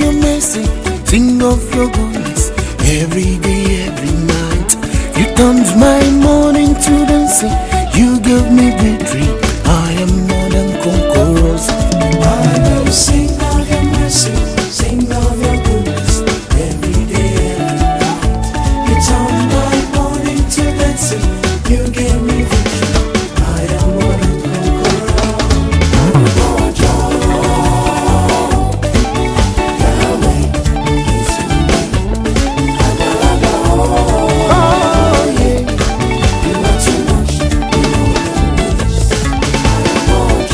your mercy, sing of your goodness, every day, every night. You turned my morning to dancing, you gave me victory, I am more than conquerors. I will sing of your mercy, sing of your goodness, every day, every night. You turned my morning to dancing, you gave me victory, I am more than conqueror. Lord, Yahweh is your name. Oh yeah, you are too much, you know your ways.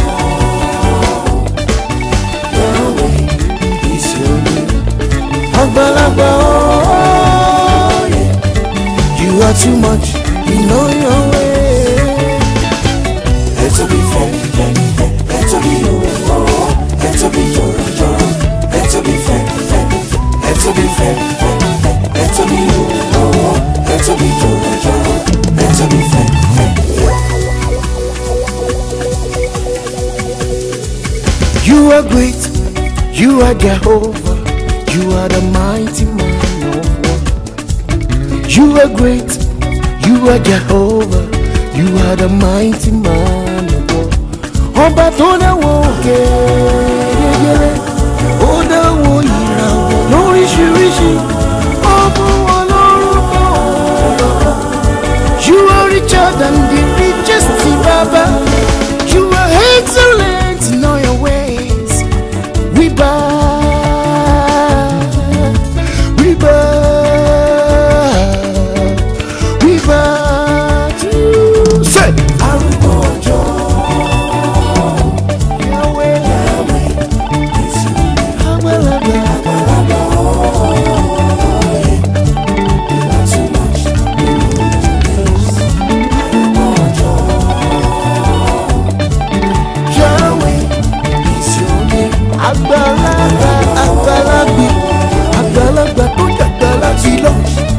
Yahweh is your name. Agbalagba, oh yeah, you are too much, you know your way. Let to be fair, fair, fair. Let to be let to be joro, joro. Let to be fair, fair, fair. Let to be fair, fair, fair. Let to be let to be joro, joro. Let to be fair, fair, fair. You are great, you are Jehovah, you are the mighty man of war. You are great, you are Jehovah, you are the mighty man of war. Ọba tó dáwọ́ òkè gẹ́gẹ́rẹ́, ó dáwọ́ ìràwọ̀ lóríṣiríṣi, ó fún wọn lórúkọ ọ̀dọ̀dọ̀. You are richer than the richest, Baba. You are excellent in all your ways. We bow, we bow, we bow to you. Say, Arúgbó ọjọ́, Yahweh, Yahweh is your name. Agbalagba, Àgbàlagbà, you are too much, you know your ways. Arúgbó ọjọ́, Yahweh is your name. Agbalagba, Agbalagbi, Agbalagba tó dàgbàlá sí lọ.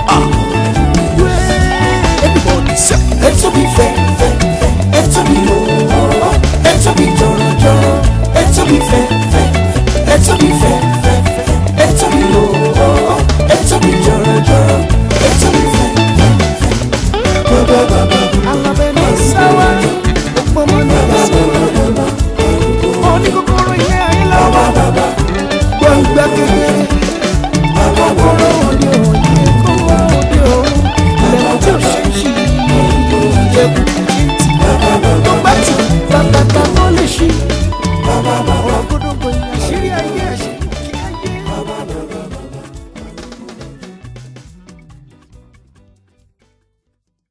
Everybody say, let to be fair, fair, fair. Let to be let to be joro, joro. Let to be fair, fair, fair. Let to be fair, fair, fair. Let to be let to be joro, joro. Let to be fair, fair, fair. Ba ba ba ba ba. Alabẹ́ni sáwá, ọmọ ní sáwá. Oníkókóró ilé ayé lọ́wọ́, Ba ba ba. gbọ̀ngbà kékeré. Ba ba ba.